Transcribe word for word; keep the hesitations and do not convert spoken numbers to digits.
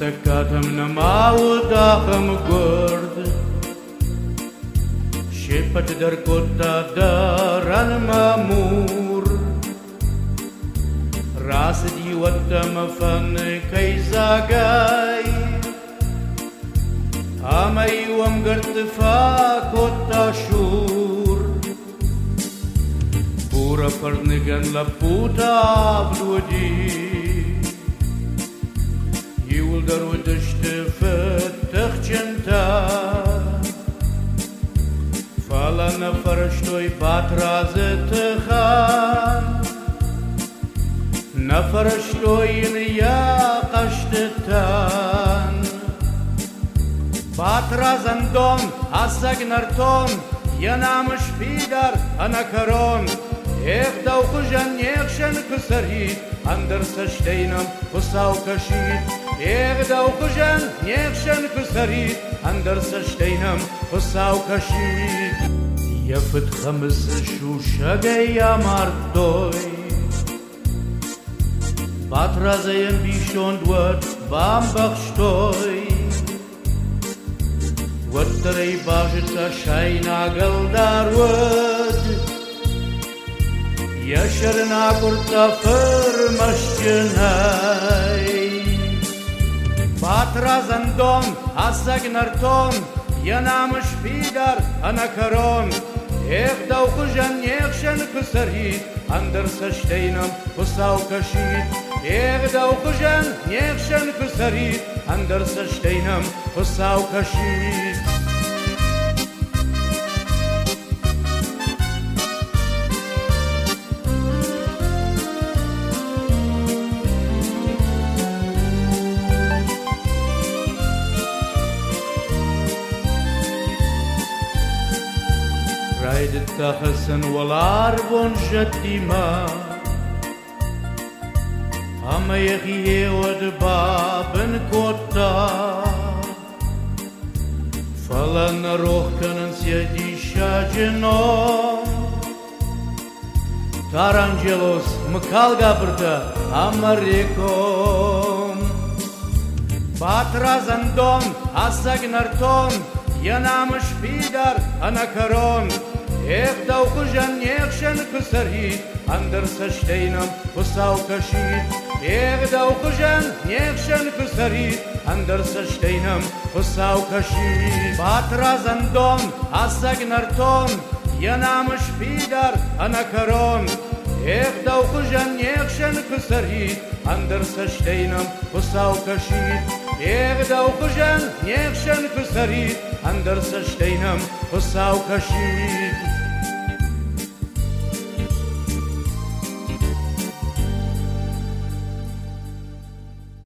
stăcată-mi nămaudahă-mi gord, și pat dar-kota daran mamur. Ras diwatta-me van kaizagai, Amaiwam gartfa kota shur. Pura parnigan la puta avludi, Yulder udishte fetachchenta, Fala na farashtoi batrazetchan, Na farashtoi in yaqashtetan. Batrazandon, asagnarton, Yanam shpidar anakaron, Ech dau khujan nekshen kusarit, Anders steinam kusau kashit. Ech dau khujan nekshen kusarit, Anders steinam kusau kashit. Yafet khamis shushagay amardoi, Batrazayen bishond word bambachstoi, Watterei bajta shaina galdar word, Yasharna kurta firmashchenai. Batrazandon, asagnarton, Yanam shpidar anakaron, Ech dau khujan nekshen kusarit, Anders steinam kusau kashit. Ech dau khujan nekshen kusarit, Anders steinam kusau kashit. Raidet tahasan walar bon jatima, Amayaghiye od baben kota, Falan rohkanan siadi shagenom, Tarangelos mkalgabrda amarekom. Batrazandon, asagnarton, Yanam shpidar anakaron, Ech dau khujan nekshen kusarit, Anders steinam kusau kashit. Ech dau khujan nekshen kusarit, Anders steinam kusau kashit. Batrazandon, asagnarton, Yanam shpidar anakaron, Ech dau khujan nekshen kusarit, Anders steinam kusau kashit. Ech dau khujan nekshen kusarit, Anders steinam kusau kashit.